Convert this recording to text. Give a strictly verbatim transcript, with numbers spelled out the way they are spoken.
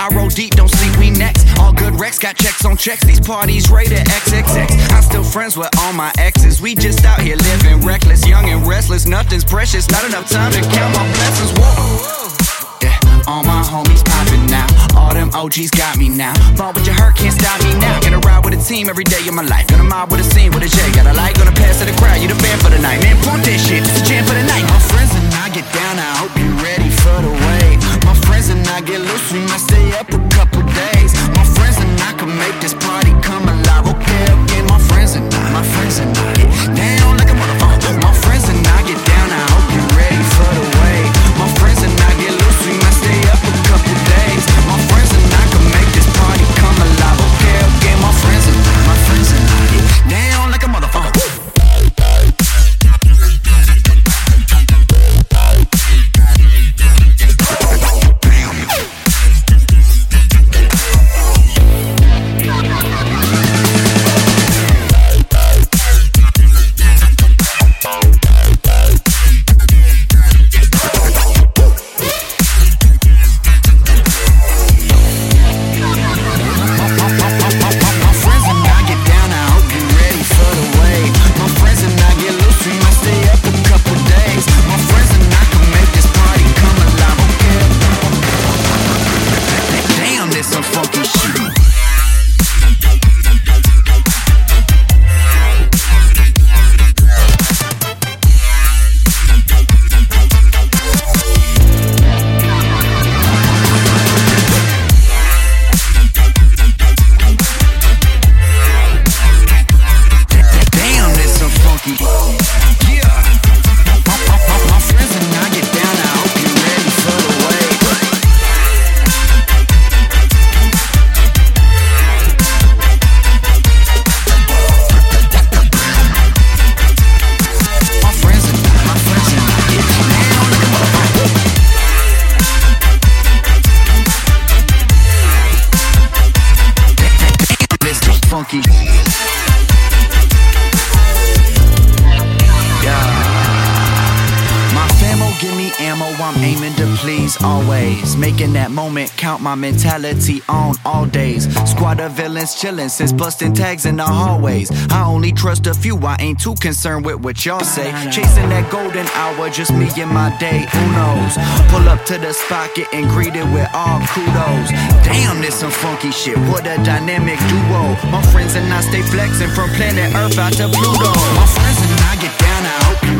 I roll deep, don't sleep, we next. All good wrecks, got checks on checks. These parties rated X X X. I'm still friends with all my exes. We just out here living reckless, young and restless. Nothing's precious, not enough time to count my blessings. Whoa. Yeah, all my homies popping now. All them O Gs got me now. Ball with your hurt, can't stop me now. Gonna ride with a team every day of my life. Gonna mob with a scene with a J. Got a light, gonna pass to the crowd. You the band for the night. Man, pump that shit, it's a jam for the night. My friends and I get down, I hope you ready for the wave. My friends and I get loose, we might stay up a couple days. My friends and I can make this party come alive. Okay, okay, my friends and I, my friends and I get down like a motherfucker. My friends and I get down, I hope you ready for the wave. My friends and I get loose, we might stay up a couple days. My friends and I can make this party come alive. Okay, okay, my friends and I, my friends and I get down like a motherfucker. Funky. Give me ammo, I'm aiming to please always. Making that moment count, my mentality on all days. Squad of villains chillin' since busting tags in the hallways. I only trust a few, I ain't too concerned with what y'all say. Chasing that golden hour, just me and my day, who knows? Pull up to the spot, getting greeted with all kudos. Damn, this some funky shit, what a dynamic duo. My friends and I stay flexing from planet Earth out to Pluto. My friends and I get down, I hope you